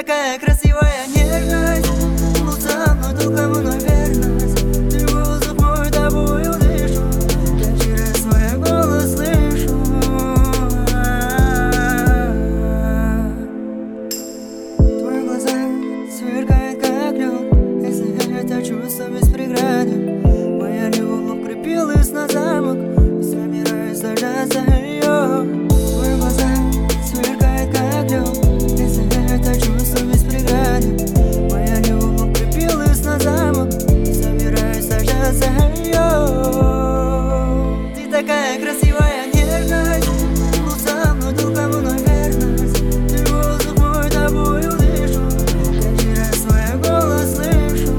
такая красивая нежность, будь со мной только мной верность. Ты воздух мой, тобою дышу, я через свой голос слышу. Твои глаза сверкают как лед, если это чувство без преграды. Моя любовь крепилась на замок, и собираюсь сажаться ее. Твои глаза сверкают как лед, если это чувство без преграды. Моя любовь крепилась на замок, и собираюсь сажаться ее. Ты такая красивая нежность, будь со мной только мной верность. Ты воздух мой, тобою дышу, я через свой голос слышу.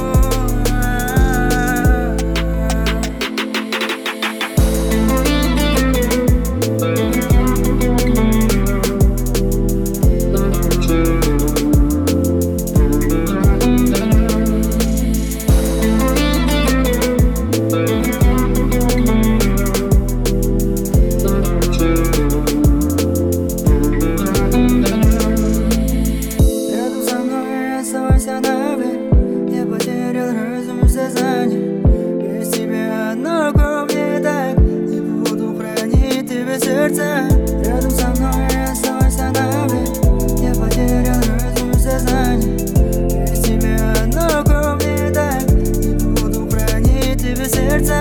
Оставайся навек, я потерял разум и сознание. Без тебя одно кровь так, и буду хранить тебе сердце. Рядом со мной оставайся навек, я потерял разум и сознание. Без тебя одно кровь так, и буду хранить тебе сердце.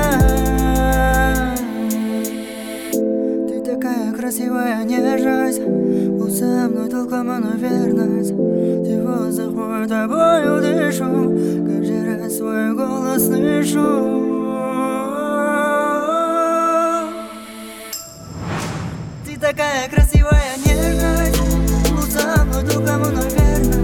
Ты такая красивая нежность, будь со мной только мной верность. Ты воздух мой, тобою дышу, каждый раз свой голос слышу. Ты такая красивая нежность, будь со мной только мной верность.